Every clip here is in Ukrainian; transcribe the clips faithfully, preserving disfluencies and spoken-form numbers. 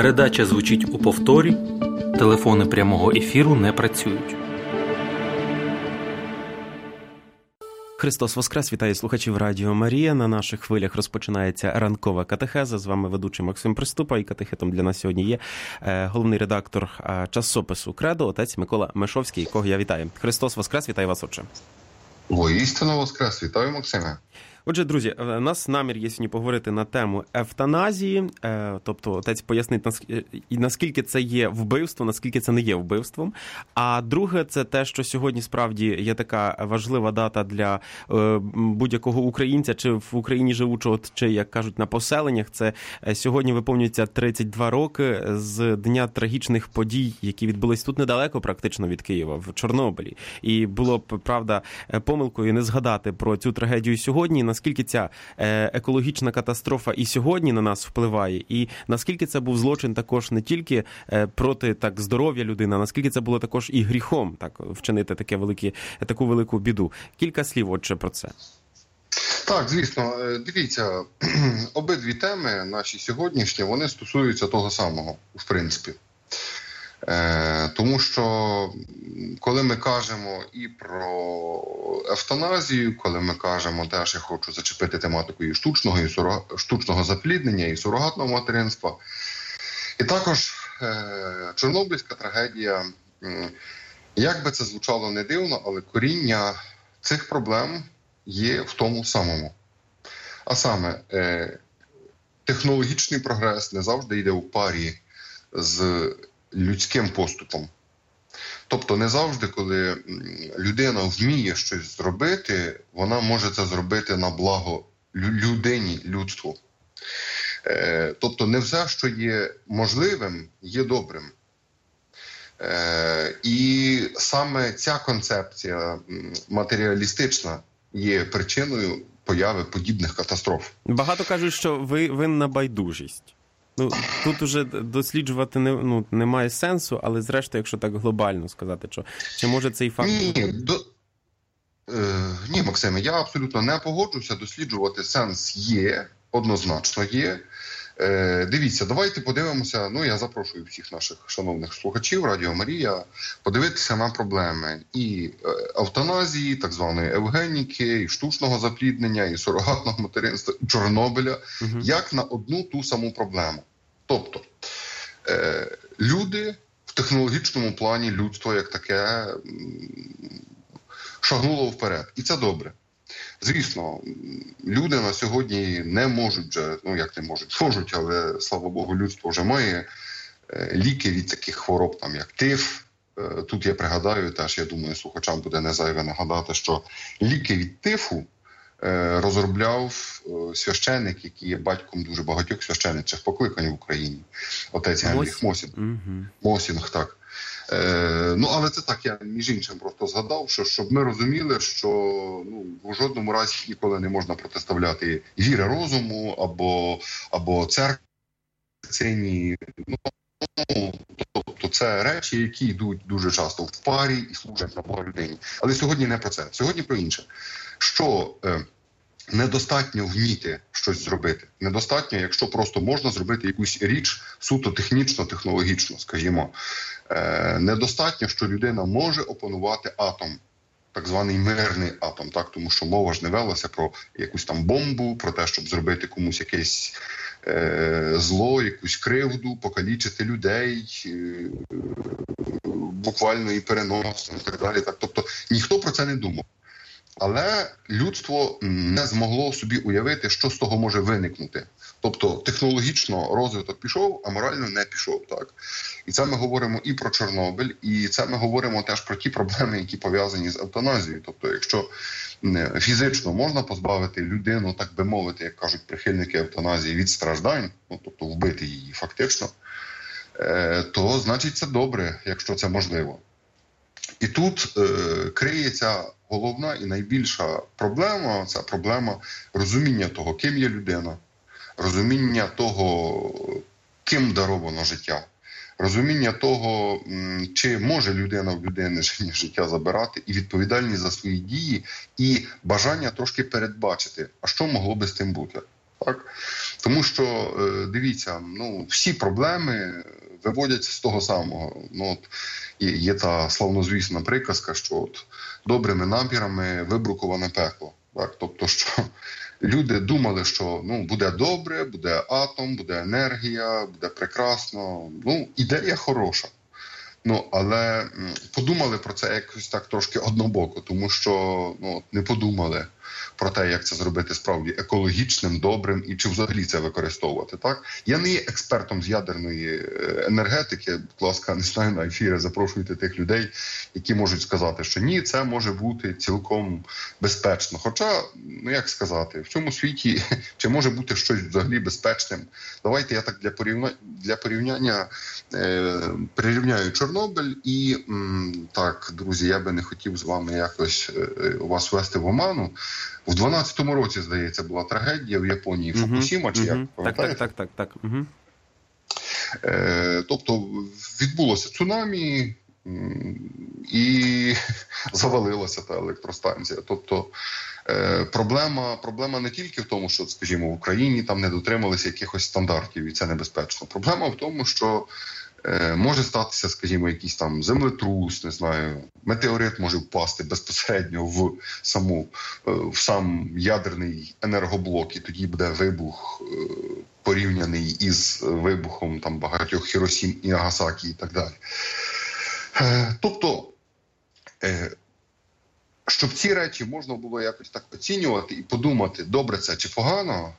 Передача звучить у повторі. Телефони прямого ефіру не працюють. Христос Воскрес! Вітаю слухачів Радіо Марія. На наших хвилях розпочинається ранкова катехеза. З вами ведучий Максим Приступа. І катехетом для нас сьогодні є головний редактор часопису «Кредо», отець Микола Мешовський, якого я вітаю. Христос Воскрес! Вітаю вас, отче! Воістину Воскрес! Вітаю, Максиме! Отже, друзі, у нас намір є сьогодні поговорити на тему евтаназії, тобто отець пояснить, наскільки це є вбивство, наскільки це не є вбивством. А друге, це те, що сьогодні справді є така важлива дата для будь-якого українця, чи в Україні живучого, чи, як кажуть, на поселеннях. Це сьогодні виповнюється тридцять два роки з дня трагічних подій, які відбулись тут недалеко практично від Києва, в Чорнобилі. І було б, правда, помилкою не згадати про цю трагедію сьогодні, наскільки ця екологічна катастрофа і сьогодні на нас впливає, і наскільки це був злочин також не тільки проти так здоров'я людини, а наскільки це було також і гріхом так вчинити таке велике, таку велику біду. Кілька слів, отже, про це. Так, звісно. Дивіться, обидві теми наші сьогоднішні, вони стосуються того самого, в принципі. Тому що, коли ми кажемо і про евтаназію, коли ми кажемо, теж я хочу зачепити тематику і штучного, і сурога... штучного запліднення, і сурогатного материнства, і також е... Чорнобильська трагедія, як би це звучало не дивно, але коріння цих проблем є в тому самому. А саме, е... технологічний прогрес не завжди йде у парі з людським поступом. Тобто не завжди, коли людина вміє щось зробити, вона може це зробити на благо людині, людству. Тобто не все, що є можливим, є добрим. І саме ця концепція матеріалістична є причиною появи подібних катастроф. Багато кажуть, що ви винна байдужість. Ну, тут уже досліджувати не, ну, немає сенсу, але зрештою, якщо так глобально сказати, що, чи може цей факт... Ні, до... е, ні, Максиме, я абсолютно не погоджуся, досліджувати сенс є, однозначно є. Е, дивіться, давайте подивимося, ну я запрошую всіх наших шановних слухачів Радіо Марія, подивитися на проблеми і евтаназії, так званої евгеніки, і штучного запліднення, і сурогатного материнства, і Чорнобиля, угу. як на одну ту саму проблему. Тобто, е, люди в технологічному плані, людство як таке шагнуло вперед. І це добре. Звісно, люди на сьогодні не можуть вже, ну як не можуть, можуть, але, слава Богу, людство вже має ліки від таких хвороб, там, як тиф. Тут я пригадаю, теж, я думаю, слухачам буде не зайве нагадати, що ліки від тифу розробляв священник, який є батьком дуже багатьох священничих покликань в Україні. Отець Генріх Мосінг. Угу. Мосінг, так. Е, ну, але це так, я між іншим просто згадав, що, щоб ми розуміли, що ну, в жодному разі ніколи не можна протиставляти віри розуму або, або церкві. Ну, тобто це речі, які йдуть дуже часто в парі і служать на Бога людині. Але сьогодні не про це. Сьогодні про інше. Що е, недостатньо вміти щось зробити. Недостатньо, якщо просто можна зробити якусь річ суто технічно-технологічно, скажімо. Е, недостатньо, що людина може опанувати атом, так званий мирний атом, так, тому що мова ж не велася про якусь там бомбу, про те, щоб зробити комусь якесь е, зло, якусь кривду, покалічити людей, е, буквально і переносно, і так далі. Так. Тобто ніхто про це не думав. Але людство не змогло собі уявити, що з того може виникнути. Тобто технологічно розвиток пішов, а морально не пішов. Так? І це ми говоримо і про Чорнобиль, і це ми говоримо теж про ті проблеми, які пов'язані з евтаназією. Тобто якщо фізично можна позбавити людину, так би мовити, як кажуть прихильники евтаназії, від страждань, ну, тобто вбити її фактично, то значить це добре, якщо це можливо. І тут е, криється головна і найбільша проблема, це проблема розуміння того, ким є людина, розуміння того, ким даровано життя, розуміння того, чи може людина в людини життя забирати, і відповідальність за свої дії, і бажання трошки передбачити, а що могло би з тим бути. Так? Тому що, дивіться, ну, всі проблеми виводяться з того самого. Ну, от, є та славнозвісна приказка, що от, добрими намірами вибруковане пекло. Так? Тобто, що люди думали, що ну, буде добре, буде атом, буде енергія, буде прекрасно. Ну, ідея хороша. Ну, але подумали про це якось так трошки однобоко, тому що ну, не подумали про те, як це зробити справді екологічним, добрим і чи взагалі це використовувати. Так? Я не є експертом з ядерної енергетики, будь ласка, не знаю, на ефірі запрошуйте тих людей, які можуть сказати, що ні, це може бути цілком безпечно. Хоча, ну як сказати, в цьому світі чи може бути щось взагалі безпечним? Давайте я так для порівняння, для порівняння е, прирівняю Чорнобиль і, м, так, друзі, я би не хотів з вами якось е, вас вести в оману. В дванадцятому році, здається, була трагедія в Японії, Фукусіма, uh-huh, чи як, uh-huh. пам'ятаєте? Так, так, так, так. Uh-huh. Е, тобто відбулося цунамі і завалилася та електростанція. Тобто е, проблема, проблема не тільки в тому, що, скажімо, в Україні там не дотрималися якихось стандартів, і це небезпечно. Проблема в тому, що е, може статися, скажімо, якийсь там землетрус, не знаю, метеорит може впасти безпосередньо в саму, в сам ядерний енергоблок, і тоді буде вибух е, порівняний із вибухом там багатьох Хіросім і Нагасакі і так далі. Е, тобто, е, щоб ці речі можна було якось так оцінювати і подумати, добре це чи погано,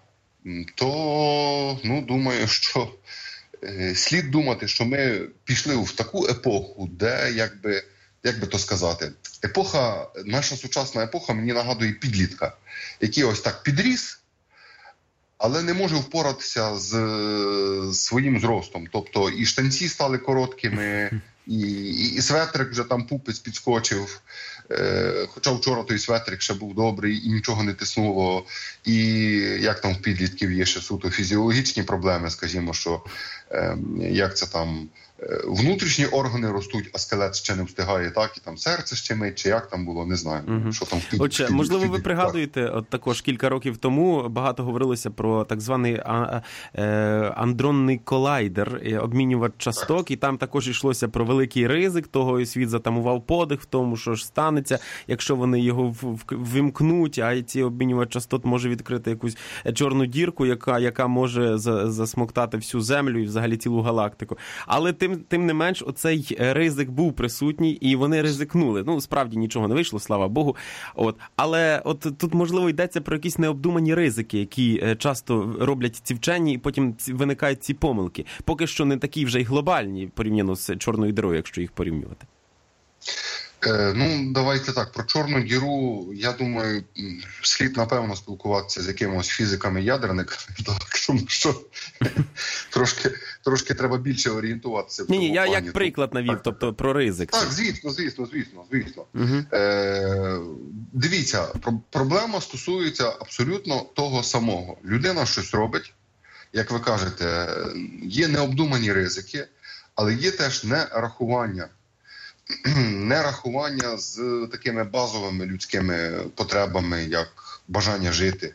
то, ну, думаю, що е, слід думати, що ми пішли в таку епоху, де, якби, як би то сказати, епоха, наша сучасна епоха мені нагадує підлітка, який ось так підріс, але не може впоратися з своїм зростом. Тобто і штанці стали короткими, і, і, і светрик вже там пупець підскочив. Е, хоча вчора той светрик ще був добрий і нічого не тиснуло. І як там в підлітків є ще суто фізіологічні проблеми, скажімо, що е, як це там внутрішні органи ростуть, а скелет ще не встигає, так, і там серце щемить, чи як там було, не знаю. Угу. Що там в підлітки. Отже, можливо, ви пригадуєте, от також кілька років тому багато говорилося про так званий а, а, андронний колайдер, обмінювач часток, і там також йшлося про великий ризик того, і світ затамував подих в тому, що ж станеться, якщо вони його вимкнуть, а ці обмінювач частот може відкрити якусь чорну дірку, яка, яка може засмоктати всю Землю і взагалі цілу галактику. Але тим Тим не менш, оцей ризик був присутній, і вони ризикнули. Ну, справді, нічого не вийшло, слава Богу. От. Але от тут, можливо, йдеться про якісь необдумані ризики, які часто роблять ці вчені, і потім виникають ці помилки. Поки що не такі вже й глобальні, порівняно з чорною дірою, якщо їх порівнювати. Е, ну, давайте так, про чорну діру, я думаю, слід, напевно, спілкуватися з якимось фізиками-ядерниками, так, тому що трошки, трошки треба більше орієнтуватися. Ні, ні, я плані. Як приклад навів, так, тобто про ризик. Так, звісно, звісно, звісно, звісно. Угу. Е, дивіться, про, проблема стосується абсолютно того самого. Людина щось робить, як ви кажете, є необдумані ризики, але є теж нерахування. Нерахування з такими базовими людськими потребами, як бажання жити.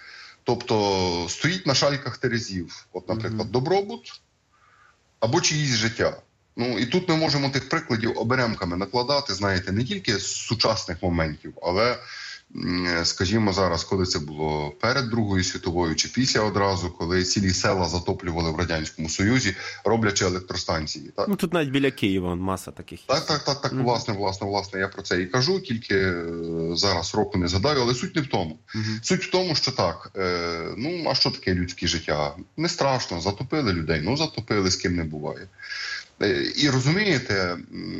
Тобто стоїть на шальках терезів, от, наприклад, mm-hmm. добробут або чиїсь життя. Ну, і тут ми можемо тих прикладів оберемками накладати, знаєте, не тільки з сучасних моментів, але, скажімо, зараз, коли це було перед Другою світовою чи після одразу, коли цілі села затоплювали в Радянському Союзі, роблячи електростанції. Так? Ну, тут навіть біля Києва маса таких. Так, так, так, так, mm-hmm. власне, власне, власне, я про це і кажу, тільки зараз року не згадаю, але суть не в тому. Mm-hmm. Суть в тому, що так, е, ну, а що таке людське життя? Не страшно, затопили людей, ну, затопили, з ким не буває. Е, і розумієте,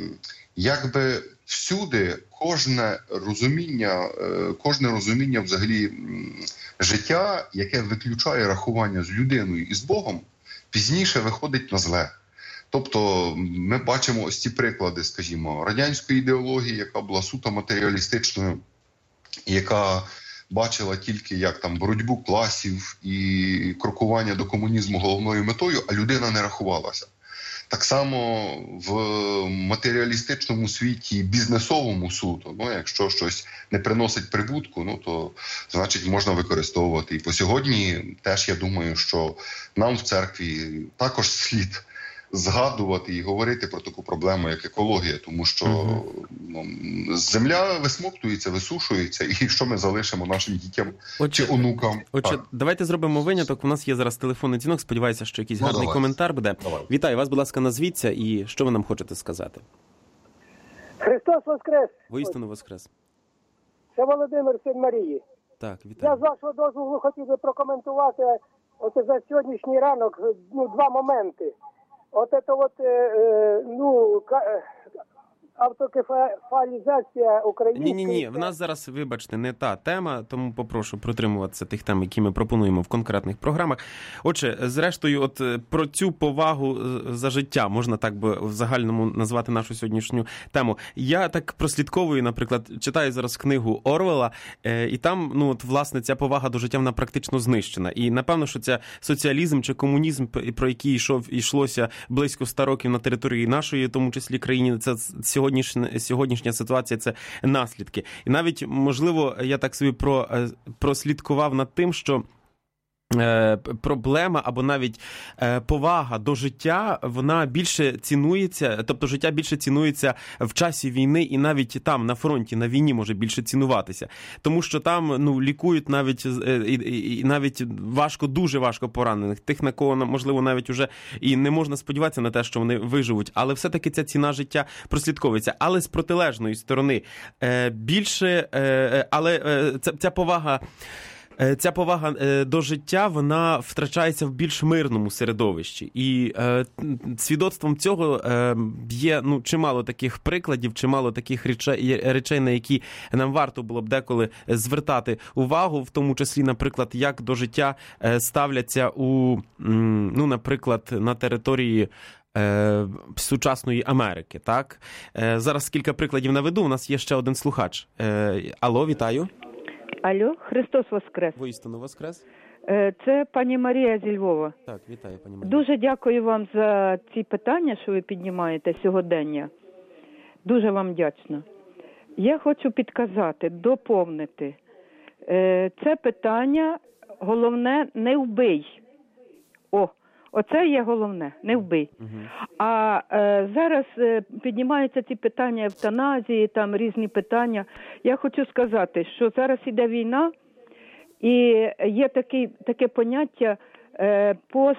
якби всюди кожне розуміння, кожне розуміння взагалі життя, яке виключає рахування з людиною і з Богом, пізніше виходить на зле. Тобто ми бачимо ось ці приклади, скажімо, радянської ідеології, яка була суто матеріалістичною, яка бачила тільки як там боротьбу класів і крокування до комунізму головною метою, а людина не рахувалася. Так само в матеріалістичному світі, бізнесовому суто, ну, якщо щось не приносить прибутку, ну, то, значить, можна використовувати. І по сьогодні теж, я думаю, що нам в церкві також слід згадувати і говорити про таку проблему, як екологія, тому що uh-huh. ну, земля висмоктується, висушується, і що ми залишимо нашим дітям Отже, чи онукам? Отже, давайте зробимо виняток. У нас є зараз телефонний дзвінок, сподіваюся, що якийсь ну, гарний давай. коментар буде. Давай. Вітаю вас, будь ласка, назвіться, і що ви нам хочете сказати? Христос Воскрес! Воістину Воскрес. Це Володимир, син Марії. Так, вітаю. Я з вашого дозволу хотів би прокоментувати оце за сьогоднішній ранок, ну, два моменти. От це от, е, ну, автокефалізація української... Ні-ні-ні, в нас зараз, вибачте, не та тема, тому попрошу протримуватися тих тем, які ми пропонуємо в конкретних програмах. Отже, зрештою, от про цю повагу за життя, можна так би в загальному назвати нашу сьогоднішню тему. Я так прослідковую, наприклад, читаю зараз книгу Орвелла, і там, ну, от, власне, ця повага до життя, вона практично знищена. І, напевно, що це соціалізм чи комунізм, про який йшов, йшлося близько ста років на території нашої, в тому числі країни, це сьогодні Сьогоднішня, сьогоднішня ситуація – це наслідки. І навіть, можливо, я так собі про, прослідкував над тим, що е, проблема або навіть е, повага до життя, вона більше цінується, тобто життя більше цінується в часі війни і навіть там, на фронті, на війні може більше цінуватися. Тому що там, ну, лікують навіть, і, і, і навіть важко, дуже важко поранених, тих, на кого, можливо, навіть уже і не можна сподіватися на те, що вони виживуть, але все-таки ця ціна життя прослідковується. Але з протилежної сторони е, більше, е, але е, ця, ця повага Ця повага до життя, вона втрачається в більш мирному середовищі. І е, свідоцтвом цього е, є, ну, чимало таких прикладів, чимало таких речей, речей, на які нам варто було б деколи звертати увагу, в тому числі, наприклад, як до життя ставляться у, ну, наприклад, на території Е, сучасної Америки, так? Е, зараз кілька прикладів наведу, у нас є ще один слухач. Е, алло, вітаю. Алло, Христос Воскрес. Воістину Воскрес. Це пані Марія зі Львова. Так, вітаю, пані Марія. Дуже дякую вам за ці питання, що ви піднімаєте сьогодення. Дуже вам вдячна. Я хочу підказати, доповнити. Це питання, головне, не вбий. О, оце є головне, не вбий. Угу. А е, зараз е, піднімаються ці питання евтаназії, там різні питання. Я хочу сказати, що зараз іде війна, і є такий, таке поняття е,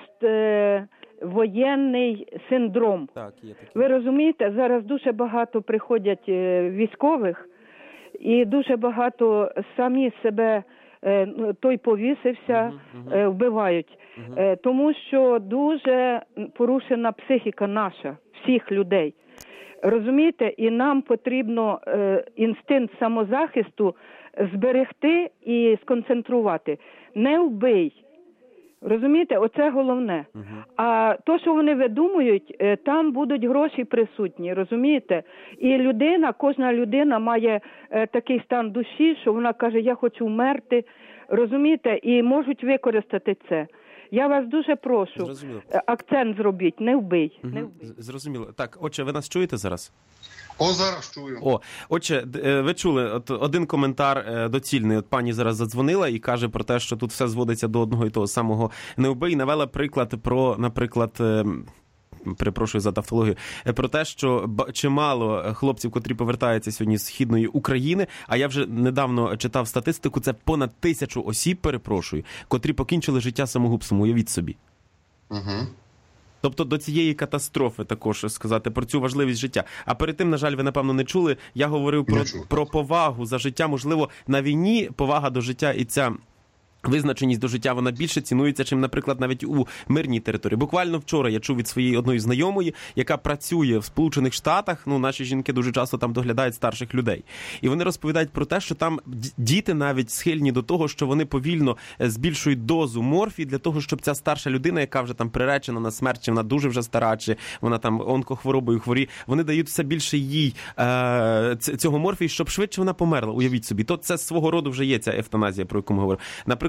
поствоєнний е, синдром. Так, є таке. Ви розумієте, зараз дуже багато приходять е, військових, і дуже багато самі себе, е, той повісився, угу, угу. Е, вбивають. Угу. Тому що дуже порушена психіка наша, всіх людей. Розумієте? І нам потрібно е, інстинкт самозахисту зберегти і сконцентрувати. Не вбий. Розумієте? Оце головне. Угу. А то, що вони видумують, е, там будуть гроші присутні. Розумієте? І людина, кожна людина має е, такий стан душі, що вона каже, я хочу вмерти. Розумієте? І можуть використати це. Я вас дуже прошу, Зрозуміло. акцент зробіть, не вбий. Угу. Не вбий. Зрозуміло. Так, отже, ви нас чуєте зараз? О, зараз чую. О, отже, ви чули, от один коментар доцільний. От пані зараз задзвонила і каже про те, що тут все зводиться до одного і того самого не вбий. Навела приклад про, наприклад, перепрошую за тавтологію, про те, що чимало хлопців, котрі повертаються сьогодні з Східної України, а я вже недавно читав статистику, це понад тисячу осіб, перепрошую, котрі покінчили життя самогубством, уявіть собі. Угу. Тобто до цієї катастрофи також сказати, про цю важливість життя. А перед тим, на жаль, ви, напевно, не чули, я говорив про, про повагу за життя, можливо, на війні повага до життя і ця визначеність до життя, вона більше цінується, чим, наприклад, навіть у мирній території. Буквально вчора я чув від своєї одної знайомої, яка працює в Сполучених Штатах, ну, наші жінки дуже часто там доглядають старших людей. І вони розповідають про те, що там діти навіть схильні до того, що вони повільно збільшують дозу морфії для того, щоб ця старша людина, яка вже там приречена на смерть, чи вона дуже вже стара, чи вона там онкохворобою хворі, вони дають все більше їй е- цього морфії, щоб швидше вона померла, уявіть собі. То це свого роду вже є ця евтаназія, про яку ми говоримо. Наприклад,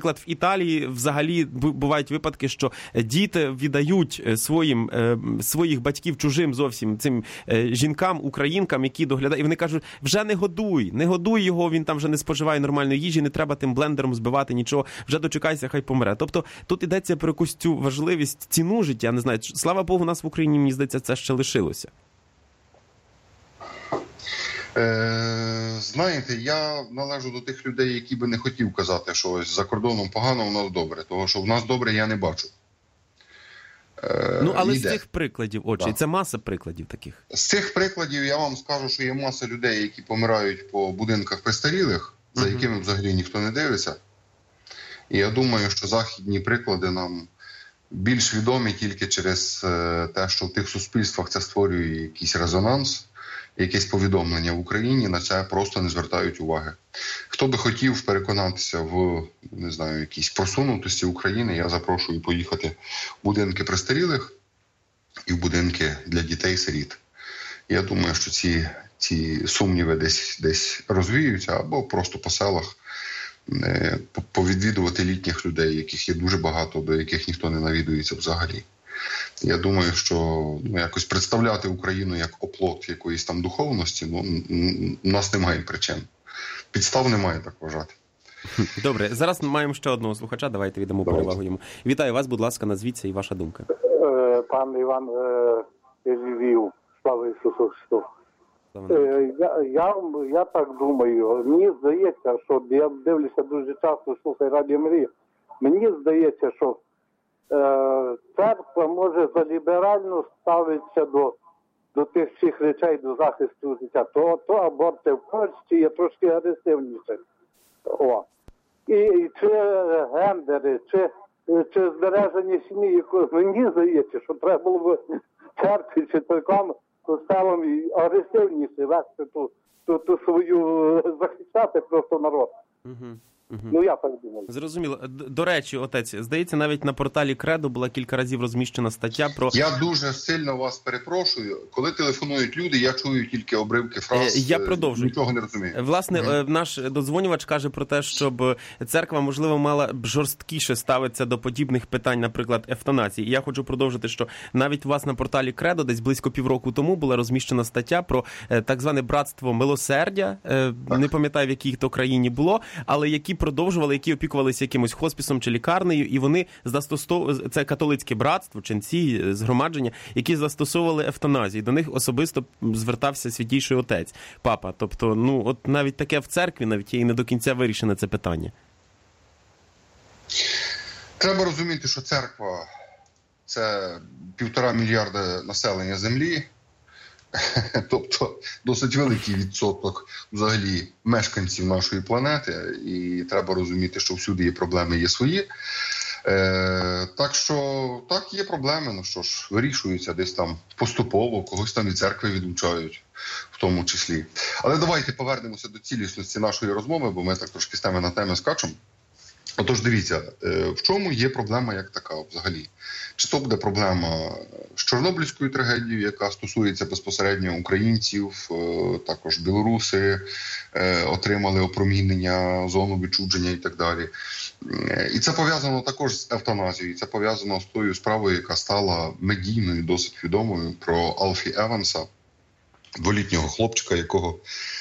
наприклад, в Італії взагалі бувають випадки, що діти віддають своїм, своїх батьків чужим зовсім цим жінкам, українкам, які доглядають. І вони кажуть, вже не годуй, не годуй його, він там вже не споживає нормальної їжі, не треба тим блендером збивати нічого, вже дочекайся, хай помре. Тобто тут йдеться про якусь цю важливість, ціну життя, не знаю. Слава Богу, у нас в Україні, мені здається, це ще лишилося. Е, знаєте, я належу до тих людей, які би не хотів казати, що ось за кордоном погано, у нас добре. Того, що в нас добре, я не бачу. Е, ну, але йде. з цих прикладів, отже, і це маса прикладів таких. З цих прикладів я вам скажу, що є маса людей, які помирають по будинках престарілих, за uh-huh. якими взагалі ніхто не дивиться. І я думаю, що західні приклади нам більш відомі тільки через те, що в тих суспільствах це створює якийсь резонанс, якесь повідомлення в Україні, на це просто не звертають уваги. Хто би хотів переконатися в, не знаю, якійсь просунутості України, я запрошую поїхати в будинки престарілих і в будинки для дітей-сиріт. Я думаю, що ці, ці сумніви десь, десь розвіються, або просто по селах е, повідвідувати літніх людей, яких є дуже багато, до яких ніхто не навідується взагалі. Я думаю, що ну, якось представляти Україну як оплот якоїсь там духовності, ну, у нас немає причин. Підстав немає так вважати. Добре, зараз маємо ще одного слухача, давайте віддамо перевагу йому. Вітаю вас, будь ласка, назвіться і ваша думка. Пан Іван із Львів, слава Ісусу Христу. Я, я, я так думаю, мені здається, що я дивлюся дуже часто, слухаю Радіо Марія, мені здається, що церква може заліберально ставитися до, до тих всіх речей, до захисту життя. То, то аборти в Польщі є трошки агресивніше. О. І, і чи гендери, чи, чи збереження сім'ї. Мені здається, що треба було б церкві чи церквам, костелам агресивніше вести ту, ту, ту свою, захищати просто народ. Угу. Угу. Ну, я так думаю. Зрозуміло. До речі, отець, здається, навіть на порталі Кредо була кілька разів розміщена стаття про... Я дуже сильно вас перепрошую. Коли телефонують люди, я чую тільки обривки фраз. Я продовжую. Нічого не розумію. Власне, mm-hmm. наш додзвонювач каже про те, щоб церква, можливо, мала б жорсткіше ставитися до подібних питань, наприклад, евтаназії. І я хочу продовжити, що навіть у вас на порталі Кредо десь близько півроку тому була розміщена стаття про так зване братство милосердя. Так. Не пам'ятаю, в якій то країні було, але які продовжували, які опікувалися якимось хоспісом чи лікарнею, і вони застосовували, це католицьке братство, ченці, згромадження, які застосовували евтаназію. До них особисто звертався Святійший Отець, папа. Тобто, ну, от навіть таке в церкві навіть є і не до кінця вирішене це питання. Треба розуміти, що церква – це півтора мільярда населення землі, тобто досить великий відсоток взагалі мешканців нашої планети, і треба розуміти, що всюди є проблеми, є свої. Е, так що, так, є проблеми, ну що ж, вирішуються десь там поступово, когось там і церкви відлучають, в тому числі. Але давайте повернемося до цілісності нашої розмови, бо ми так трошки з теми на теми скачемо. Отож, дивіться, в чому є проблема як така взагалі? Чи то буде проблема з Чорнобильською трагедією, яка стосується безпосередньо українців, також білоруси отримали опромінення, зону відчуження і так далі. І це пов'язано також з евтаназією, це пов'язано з тою справою, яка стала медійною, досить відомою, про Алфі Еванса, дволітнього хлопчика, якого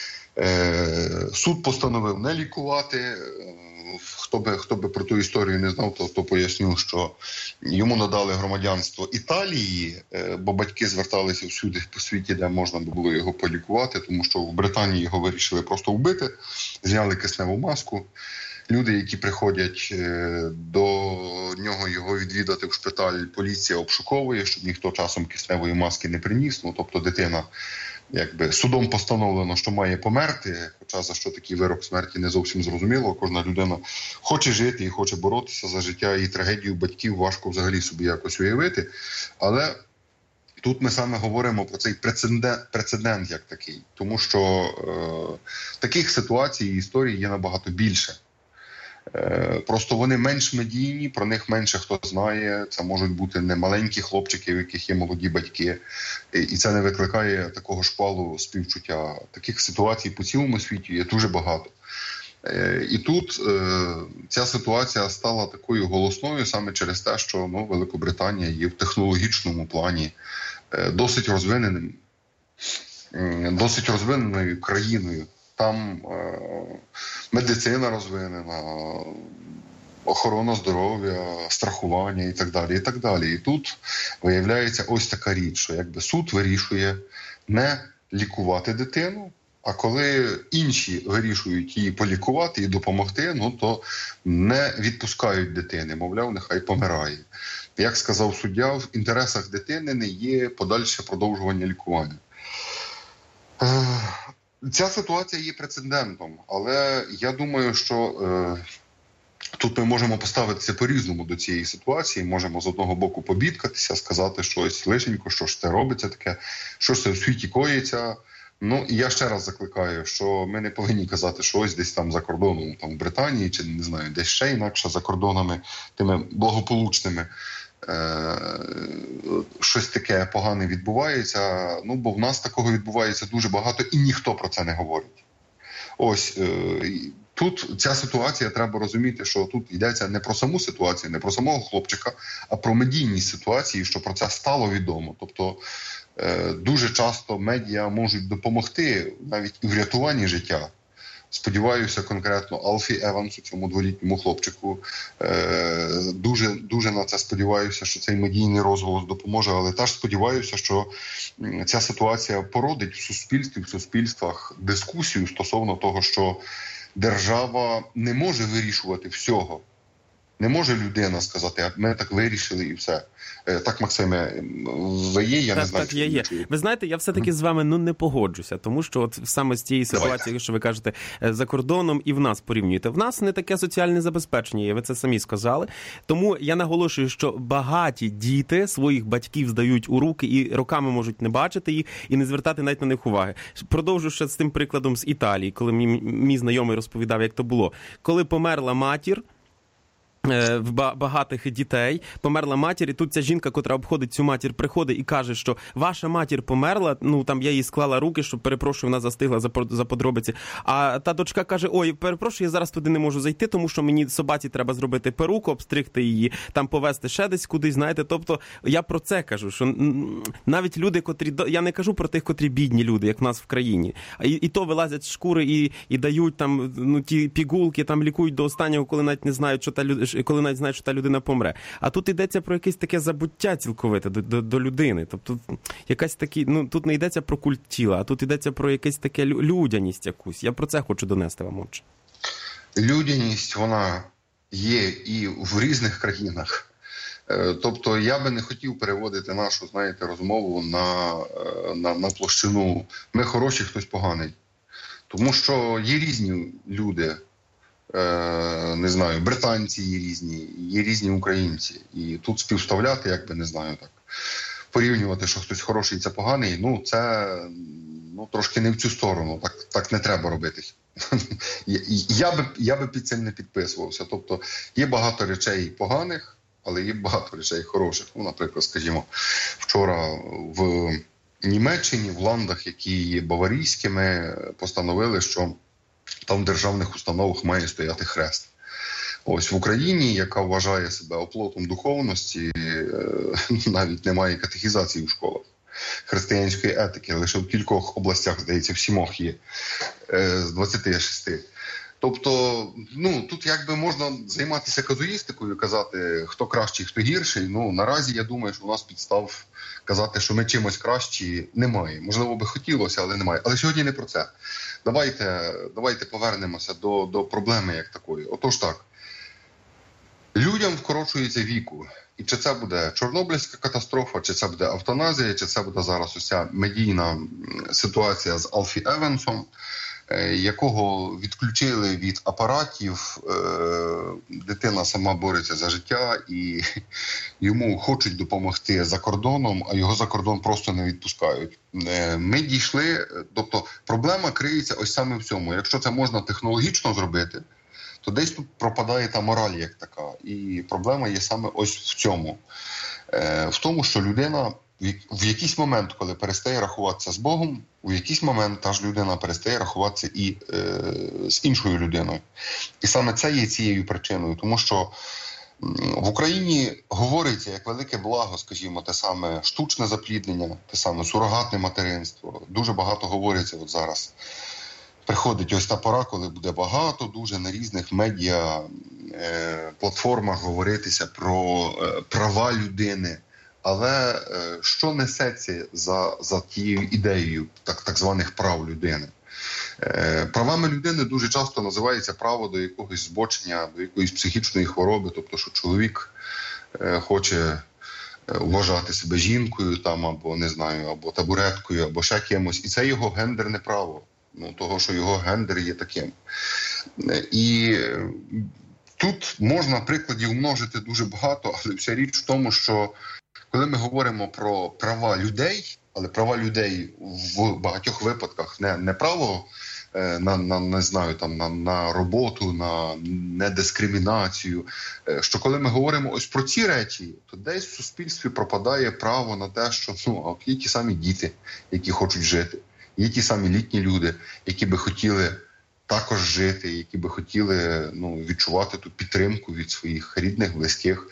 суд постановив не лікувати. Хто би, хто би про ту історію не знав, то, то поясню, що йому надали громадянство Італії, бо батьки зверталися всюди по світі, де можна було його полікувати, тому що в Британії його вирішили просто вбити, зняли кисневу маску. Люди, які приходять до нього його відвідати в шпиталь, поліція обшуковує, щоб ніхто часом кисневої маски не приніс. Ну, тобто дитина, якби судом постановлено, що має померти, хоча за що такий вирок смерті не зовсім зрозуміло. Кожна людина хоче жити і хоче боротися за життя, і трагедію батьків важко взагалі собі якось уявити. Але тут ми саме говоримо про цей прецедент, прецедент як такий, тому що е, таких ситуацій і історій є набагато більше. Просто вони менш медійні, про них менше хто знає. Це можуть бути не маленькі хлопчики, у яких є молоді батьки. І це не викликає такого шквалу співчуття. Таких ситуацій по цілому світі є дуже багато. І тут ця ситуація стала такою голосною саме через те, що ну, Великобританія є в технологічному плані досить розвиненим, досить розвиненою країною. Там медицина розвинена, охорона здоров'я, страхування і так далі, і так далі. І тут виявляється ось така річ, що якби суд вирішує не лікувати дитину, а коли інші вирішують її полікувати і допомогти, ну то не відпускають дитини, мовляв, нехай помирає. Як сказав суддя, в інтересах дитини не є подальше продовжування лікування. Ця ситуація є прецедентом, але я думаю, що тут ми можемо поставитися по-різному до цієї ситуації. Можемо з одного боку побідкатися, сказати щось лишенько, що ж це робиться таке, що ж це в світі коїться. Ну, і я ще раз закликаю, що ми не повинні казати, що ось десь там за кордоном, там в Британії, чи, не знаю, десь ще інакше за кордонами, тими благополучними, е- щось таке погане відбувається. Ну, бо в нас такого відбувається дуже багато, і ніхто про це не говорить. Ось, е- тут ця ситуація, треба розуміти, що тут йдеться не про саму ситуацію, не про самого хлопчика, а про медійність ситуації, що про це стало відомо. Тобто, дуже часто медіа можуть допомогти навіть і в рятуванні життя. Сподіваюся, конкретно Алфі Евансу, цьому дворітньому хлопчику, дуже, дуже на це сподіваюся, що цей медійний розголос допоможе, але теж сподіваюся, що ця ситуація породить в суспільстві, в суспільствах дискусію стосовно того, що держава не може вирішувати всього. Не може людина сказати, а ми так вирішили і все. Так, Максиме, ви є, я так, не знаю. Так, я є. Ви знаєте, я все-таки з вами ну, не погоджуся, тому що от саме з тієї ситуації, Давайте. що ви кажете, за кордоном і в нас порівнюєте. В нас не таке соціальне забезпечення є, ви це самі сказали. Тому я наголошую, що багаті діти своїх батьків здають у руки і роками можуть не бачити їх і не звертати навіть на них уваги. Продовжу ще з тим прикладом з Італії, коли мій, мій знайомий розповідав, як то було. Коли померла матір, в багатих дітей, померла матір, і тут ця жінка, котра обходить цю матір, приходить і каже, що ваша матір померла, ну там я їй склала руки, щоб, перепрошую, вона застигла за, за подробиці. А та дочка каже, ой, перепрошую, я зараз туди не можу зайти, тому що мені собаці треба зробити перуку, обстригти її, там повезти ще десь кудись, знаєте. Тобто я про це кажу, що навіть люди, котрі, я не кажу про тих, котрі бідні люди, як в нас в країні, і, і то вилазять з шкури і, і дають там, ну, ті пігулки, там лікують до останнього, коли навіть не знають, що та людина, коли навіть знають, що та людина помре. А тут йдеться про якесь таке забуття цілковите до, до, до людини. Тобто якась такі, ну, тут не йдеться про культ тіла, а тут йдеться про якесь таке людяність якусь. Я про це хочу донести вам, отже. Людяність, вона є і в різних країнах. Тобто я би не хотів переводити нашу, знаєте, розмову на, на, на площину «ми хороші, хтось поганий». Тому що є різні люди, не знаю, британці є різні, є різні українці. І тут співставляти, як би, не знаю, так, порівнювати, що хтось хороший, це поганий, ну, це ну, трошки не в цю сторону, так, так не треба робити. я, би, я би під цим не підписувався. Тобто є багато речей поганих, але є багато речей хороших. Ну, наприклад, скажімо, вчора в Німеччині, в ландах, які є баварійськими, постановили, що там в державних установах має стояти хрест. Ось в Україні, яка вважає себе оплотом духовності, навіть немає катехізації в школах християнської етики. Лише в кількох областях, здається, в сімох є з двадцяти шести. Тобто, ну, тут якби можна займатися казуїстикою, казати, хто кращий, хто гірший. Ну, наразі, я думаю, що у нас підстав казати, що ми чимось кращі, немає. Можливо, би хотілося, але немає. Але сьогодні не про це. Давайте, давайте повернемося до, до проблеми як такої. Отож так, людям вкорочується віку. І чи це буде Чорнобильська катастрофа, чи це буде евтаназія, чи це буде зараз уся медійна ситуація з Алфі Евансом, якого відключили від апаратів, дитина сама бореться за життя, і йому хочуть допомогти за кордоном, а його за кордон просто не відпускають. Ми дійшли, тобто проблема криється ось саме в цьому. Якщо це можна технологічно зробити, то десь тут пропадає та мораль як така. І проблема є саме ось в цьому. В тому, що людина в якийсь момент, коли перестає рахуватися з Богом, у якийсь момент та ж людина перестає рахуватися і е, з іншою людиною. І саме це є цією причиною, тому що в Україні говориться як велике благо, скажімо, те саме штучне запліднення, те саме сурогатне материнство. Дуже багато говориться от зараз. Приходить ось та пора, коли буде багато дуже на різних медіа е, платформах говоритися про е, права людини. Але е, що несеться за, за тією ідеєю так, так званих прав людини? Е, правами людини дуже часто називається право до якогось збочення, до якоїсь психічної хвороби, тобто, що чоловік е, хоче вважати себе жінкою там, або, не знаю, або табуреткою, або ще кимось. І це його гендерне право, ну, того, що його гендер є таким. І тут можна прикладів множити дуже багато, але вся річ в тому, що коли ми говоримо про права людей, але права людей в багатьох випадках не, не право на, на, не знаю, там, на, на роботу, на недискримінацію, що коли ми говоримо ось про ці речі, то десь в суспільстві пропадає право на те, що ну, є ті самі діти, які хочуть жити, є ті самі літні люди, які би хотіли також жити, які би хотіли ну, відчувати ту підтримку від своїх рідних, близьких,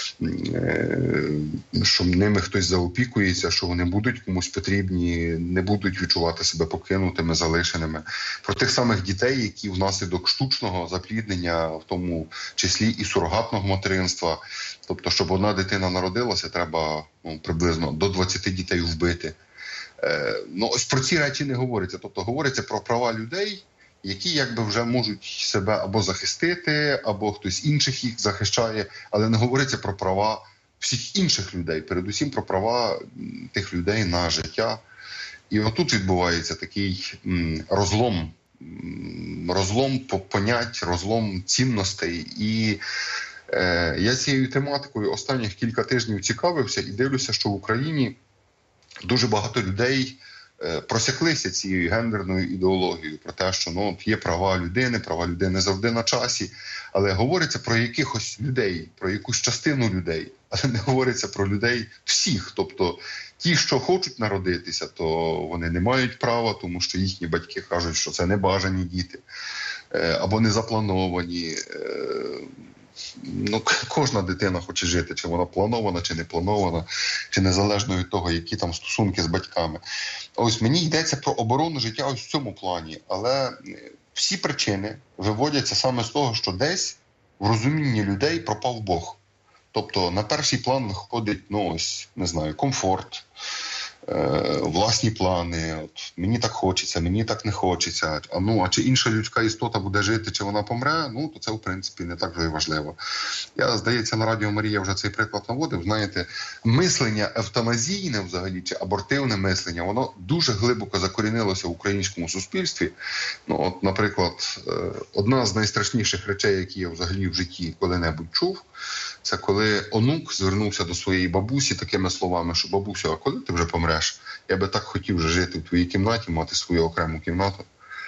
що ними хтось заопікується, що вони будуть комусь потрібні, не будуть відчувати себе покинутими, залишеними. Про тих самих дітей, які внаслідок штучного запліднення, в тому числі і сурогатного материнства, тобто, щоб одна дитина народилася, треба ну, приблизно до двадцяти дітей вбити. Ну, ось про ці речі не говориться. Тобто, говориться про права людей, які якби вже можуть себе або захистити, або хтось інших їх захищає, але не говориться про права всіх інших людей, передусім про права тих людей на життя. І отут відбувається такий розлом, розлом понять, розлом цінностей. І е, я цією тематикою останніх кілька тижнів цікавився і дивлюся, що в Україні дуже багато людей просяклися цією гендерною ідеологією про те, що ну, є права людини, права людини завжди на часі, але говориться про якихось людей, про якусь частину людей, але не говориться про людей всіх. Тобто ті, що хочуть народитися, то вони не мають права, тому що їхні батьки кажуть, що це небажані діти або не заплановані. Ну, кожна дитина хоче жити, чи вона планована, чи не планована, чи незалежно від того, які там стосунки з батьками. Ось мені йдеться про оборону життя ось в цьому плані, але всі причини виводяться саме з того, що десь в розумінні людей пропав Бог. Тобто на перший план виходить, ну ось, не знаю, комфорт, е- власні плани, от, мені так хочеться, мені так не хочеться, а, ну, а чи інша людська істота буде жити, чи вона помре, ну, то це, в принципі, не так вже й важливо. Я, здається, на Радіо Марія вже цей приклад наводив, знаєте, мислення евтаназійне взагалі, чи абортивне мислення, воно дуже глибоко закорінилося в українському суспільстві. Ну, от, наприклад, одна з найстрашніших речей, які я взагалі в житті коли-небудь чув, це коли онук звернувся до своєї бабусі такими словами, що бабусю, а коли ти вже помреш? Я би так хотів вже жити в твоїй кімнаті, мати свою окрему кімнату.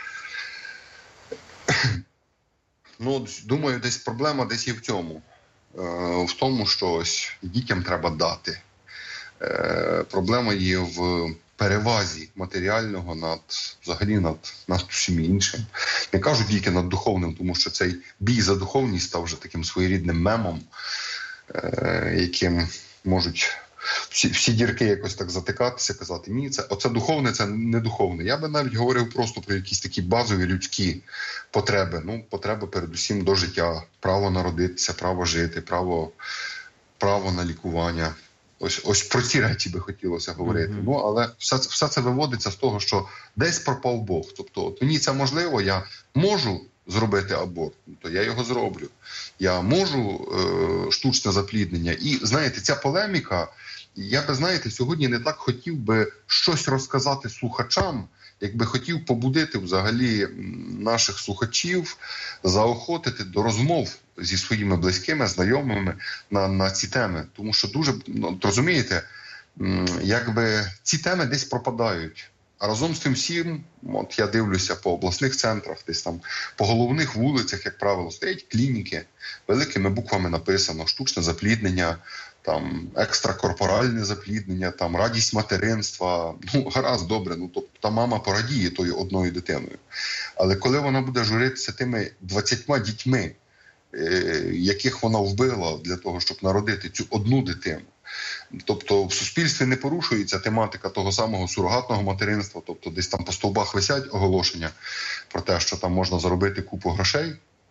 Ну, думаю, десь проблема десь є в цьому. В тому, що ось дітям треба дати. Проблема є в перевазі матеріального над, взагалі над, над всім іншим. Не кажу тільки над духовним, тому що цей бій за духовність став вже таким своєрідним мемом, е, яким можуть всі, всі дірки якось так затикатися, казати, ні, це, оце духовне, це не духовне. Я би навіть говорив просто про якісь такі базові людські потреби. Ну, потреби передусім до життя, право народитися, право жити, право, право на лікування. Ось, ось про ці речі би хотілося говорити. Mm-hmm. Ну, але все, все це виводиться з того, що десь пропав Бог. Тобто, от мені це можливо, я можу зробити аборт, то я його зроблю. Я можу е, штучне запліднення. І, знаєте, ця полеміка, я би, знаєте, сьогодні не так хотів би щось розказати слухачам, якби хотів побудити взагалі наших слухачів, заохотити до розмов зі своїми близькими, знайомими на, на ці теми. Тому що дуже, ну, розумієте, якби ці теми десь пропадають. А разом з тим всім, от я дивлюся по обласних центрах, десь там по головних вулицях, як правило, стоять клініки, великими буквами написано «штучне запліднення», там екстракорпоральне запліднення, там радість материнства. Ну, гаразд, добре, ну тобто та мама порадіє тою одною дитиною. Але коли вона буде журитися тими двадцятьма дітьми, яких вона вбила для того, щоб народити цю одну дитину. Тобто в суспільстві не порушується тематика того самого сурогатного материнства, тобто десь там по стовбах висять оголошення про те, що там можна заробити купу грошей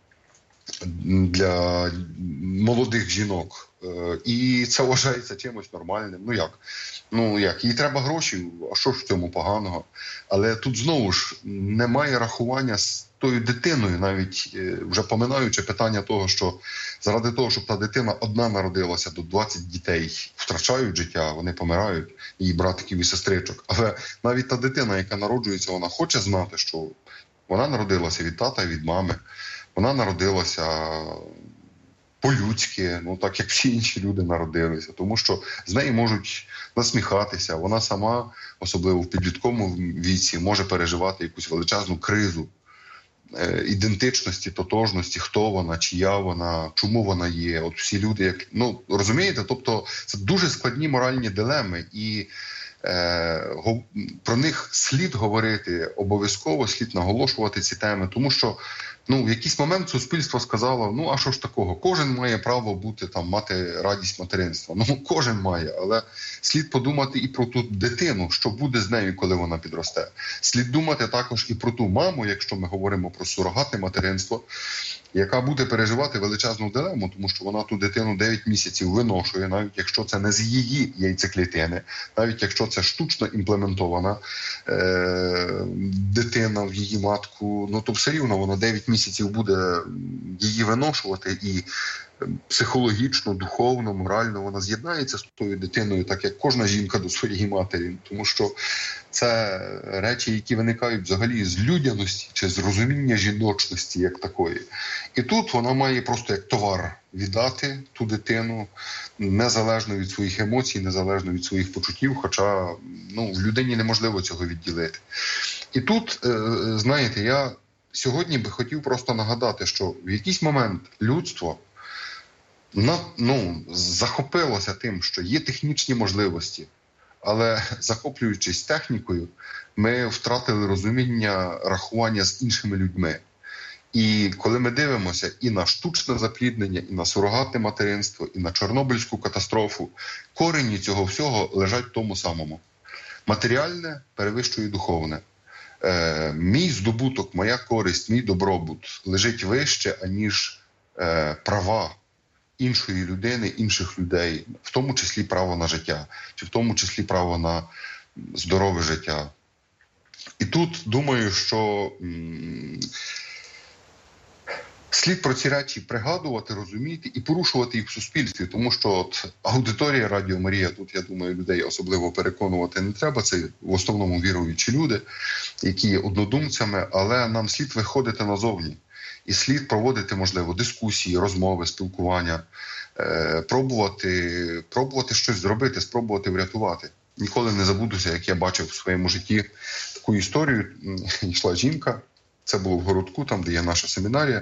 для молодих жінок. І це вважається чимось нормальним. Ну як? Ну як? Їй треба гроші, а що ж в цьому поганого? Але тут знову ж немає рахування з тою дитиною, навіть вже поминаючи питання того, що заради того, щоб та дитина одна народилася, до двадцять дітей втрачають життя, вони помирають, її братиків і сестричок. Але навіть та дитина, яка народжується, вона хоче знати, що вона народилася від тата і від мами, вона народилася по-людськи, ну так як всі інші люди народилися, тому що з неї можуть насміхатися, вона сама, особливо в підлітковому віці, може переживати якусь величезну кризу ідентичності, тотожності, хто вона, чия вона, чому вона є. От всі люди, як ну розумієте, тобто це дуже складні моральні дилеми, і е, го, про них слід говорити обов'язково, слід наголошувати ці теми, тому що ну в якийсь момент суспільство сказало: ну а що ж такого? Кожен має право бути там, мати радість материнства. Ну кожен має, але слід подумати і про ту дитину, що буде з нею, коли вона підросте. Слід думати також і про ту маму, якщо ми говоримо про сурогатне материнство, яка буде переживати величезну дилему, тому що вона ту дитину дев'ять місяців виношує, навіть якщо це не з її яйцеклітини, навіть якщо це штучно імплементована е- дитина в її матку, ну то все рівно вона дев'ять місяців буде її виношувати, і психологічно, духовно, морально вона з'єднається з тою дитиною, так як кожна жінка до своєї матері, тому що це речі, які виникають взагалі з людяності чи з розуміння жіночності як такої. І тут вона має просто як товар віддати ту дитину, незалежно від своїх емоцій, незалежно від своїх почуттів, хоча ну, в людині неможливо цього відділити. І тут, знаєте, я сьогодні би хотів просто нагадати, що в якийсь момент людство ну, захопилося тим, що є технічні можливості, але захоплюючись технікою, ми втратили розуміння рахування з іншими людьми. І коли ми дивимося і на штучне запліднення, і на сурогатне материнство, і на Чорнобильську катастрофу, корені цього всього лежать в тому самому. Матеріальне перевищує духовне. Е, мій здобуток, моя користь, мій добробут лежить вище, аніж е, права іншої людини, інших людей, в тому числі право на життя, чи в тому числі право на здорове життя. І тут думаю, що м- слід про ці речі пригадувати, розуміти і порушувати їх в суспільстві, тому що от аудиторія Радіо Марія, тут, я думаю, людей особливо переконувати не треба, це в основному віруючі люди, які є однодумцями, але нам слід виходити назовні. І слід проводити, можливо, дискусії, розмови, спілкування, е, пробувати, пробувати щось зробити, спробувати врятувати. Ніколи не забудуся, як я бачив в своєму житті таку історію. Йшла жінка, це було в городку, там, де є наша семінарія.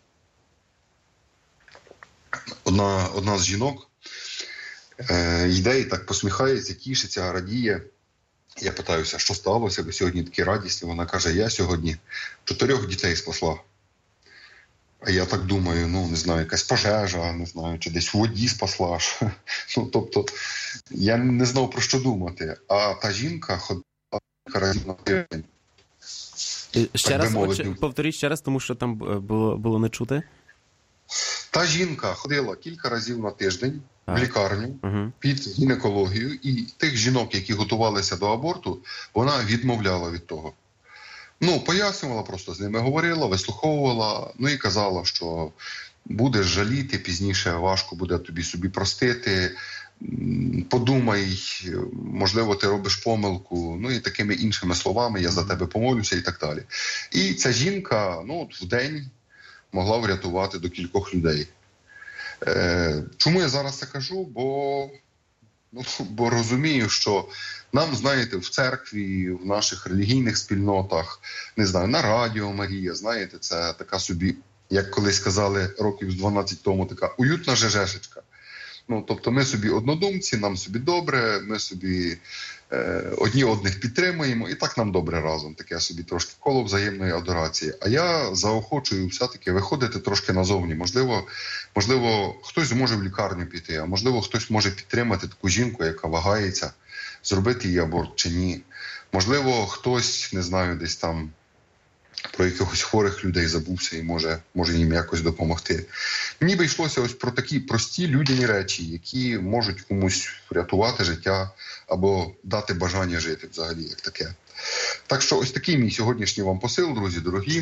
Одна, одна з жінок е, йде і так посміхається, тішиться, радіє. Я питаюся, що сталося, ви сьогодні такі радісні. Вона каже: я сьогодні чотирьох дітей спасла. А я так думаю, ну, не знаю, якась пожежа, не знаю, чи десь в воді спасла. Ну, тобто, я не знав, про що думати. А та жінка ходила кілька разів на тиждень. Ще раз, отче, повторіть ще раз, тому що там було, було не чути. Та жінка ходила кілька разів на тиждень а. в лікарню угу. під гінекологію, і тих жінок, які готувалися до аборту, вона відмовляла від того. Ну, пояснювала, просто з ними говорила, вислуховувала, ну і казала, що будеш жаліти, пізніше важко буде тобі собі простити, подумай, можливо, ти робиш помилку, ну і такими іншими словами, я за тебе помолюся і так далі. І ця жінка, ну, от в день могла врятувати до кількох людей. Е, чому я зараз це кажу? Бо, ну, бо розумію, що нам, знаєте, в церкві, в наших релігійних спільнотах, не знаю, на Радіо Марія, знаєте, це така собі, як колись казали років з дванадцять тому, така уютна жежешечка. Ну, тобто ми собі однодумці, нам собі добре, ми собі е, одні одних підтримуємо, і так нам добре разом. Таке собі трошки коло взаємної адорації. А я заохочую все-таки виходити трошки назовні. Можливо, можливо, хтось зможе в лікарню піти, а можливо, хтось може підтримати таку жінку, яка вагається, зробити їй аборт чи ні. Можливо, хтось, не знаю, десь там про якихось хворих людей забувся і може, може їм якось допомогти. Мені би йшлося ось про такі прості людяні речі, які можуть комусь врятувати життя або дати бажання жити взагалі, як таке. Так що ось такий мій сьогоднішній вам посил, друзі, дорогі.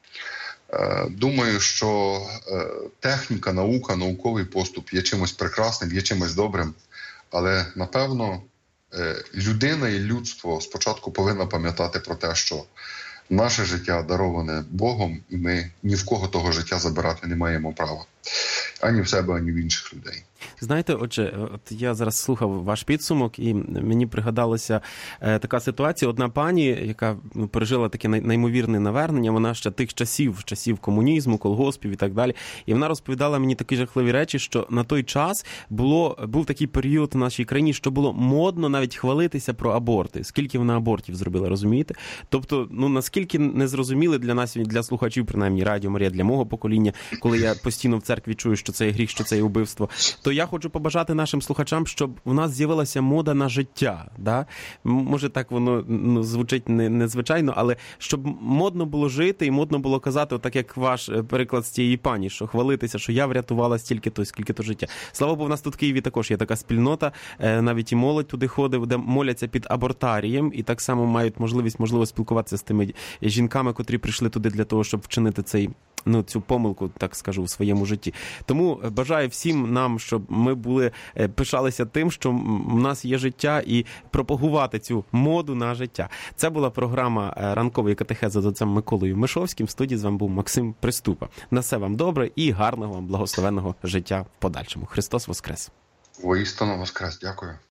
Думаю, що техніка, наука, науковий поступ є чимось прекрасним, є чимось добрим, але, напевно, людина і людство спочатку повинна пам'ятати про те, що наше життя дароване Богом, і ми ні в кого того життя забирати не маємо права. Ані в себе, ані в інших людей. Знаєте, отже, от я зараз слухав ваш підсумок, і мені пригадалася е, така ситуація. Одна пані, яка пережила таке неймовірне навернення, вона ще тих часів, часів комунізму, колгоспів і так далі, і вона розповідала мені такі жахливі речі, що на той час було, був такий період в нашій країні, що було модно навіть хвалитися про аборти. Скільки вона абортів зробила, розумієте? Тобто, ну, наскільки незрозуміли для нас, для слухачів, принаймні, Радіо Марія, для мого покоління, коли я постійно в церкві чую, що це є гріх, що це є убивство, то я хочу побажати нашим слухачам, щоб у нас з'явилася мода на життя. Да? Може, так воно ну, звучить не, незвичайно, але щоб модно було жити і модно було казати, так як ваш переклад з цієї пані, що хвалитися, що я врятувала стільки-то, скільки-то життя. Слава Богу, у нас тут в Києві також є така спільнота, навіть і молодь туди ходить, де моляться під абортарієм і так само мають можливість, можливо, спілкуватися з тими жінками, котрі прийшли туди для того, щоб вчинити цей ну, цю помилку, так скажу, у своєму житті. Тому бажаю всім нам, щоб ми були, пишалися тим, що в нас є життя, і пропагувати цю моду на життя. Це була програма «Ранковий катехез» з отцем Миколою Мишовським. В студії з вами був Максим Приступа. На все вам добре і гарного вам благословенного життя в подальшому. Христос Воскрес! Воістину Воскрес! Дякую!